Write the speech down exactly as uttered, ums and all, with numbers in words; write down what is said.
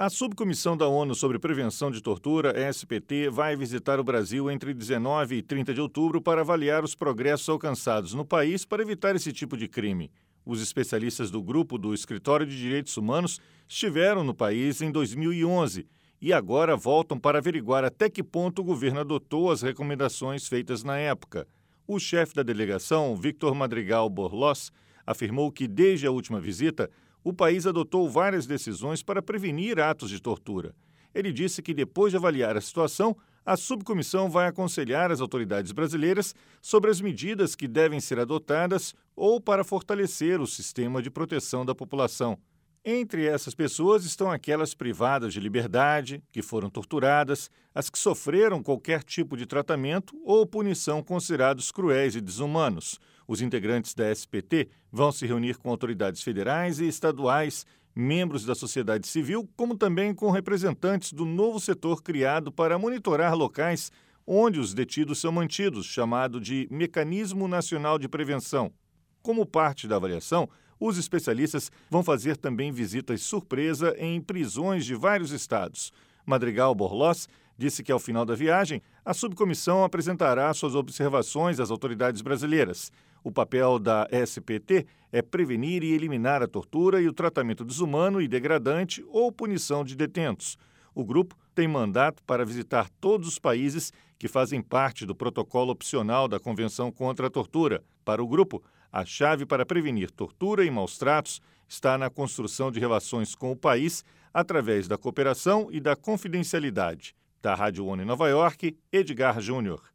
A Subcomissão da ONU sobre Prevenção de Tortura, S P T, vai visitar o Brasil entre dezenove e trinta de outubro para avaliar os progressos alcançados no país para evitar esse tipo de crime. Os especialistas do grupo do Escritório de Direitos Humanos estiveram no país em dois mil e onze e agora voltam para averiguar até que ponto o governo adotou as recomendações feitas na época. O chefe da delegação, Victor Madrigal Borlós, afirmou que desde a última visita, o país adotou várias decisões para prevenir atos de tortura. Ele disse que, depois de avaliar a situação, a subcomissão vai aconselhar as autoridades brasileiras sobre as medidas que devem ser adotadas ou para fortalecer o sistema de proteção da população. Entre essas pessoas estão aquelas privadas de liberdade, que foram torturadas, as que sofreram qualquer tipo de tratamento ou punição considerados cruéis e desumanos. Os integrantes da S P T vão se reunir com autoridades federais e estaduais, membros da sociedade civil, como também com representantes do novo setor criado para monitorar locais onde os detidos são mantidos, chamado de Mecanismo Nacional de Prevenção. Como parte da avaliação, os especialistas vão fazer também visitas surpresa em prisões de vários estados. Madrigal Borlós disse que, ao final da viagem, a subcomissão apresentará suas observações às autoridades brasileiras. O papel da S P T é prevenir e eliminar a tortura e o tratamento desumano e degradante ou punição de detentos. O grupo tem mandato para visitar todos os países que fazem parte do protocolo opcional da Convenção contra a Tortura. Para o grupo, a chave para prevenir tortura e maus-tratos está na construção de relações com o país através da cooperação e da confidencialidade. Da Rádio ONU em Nova York, Edgar Júnior.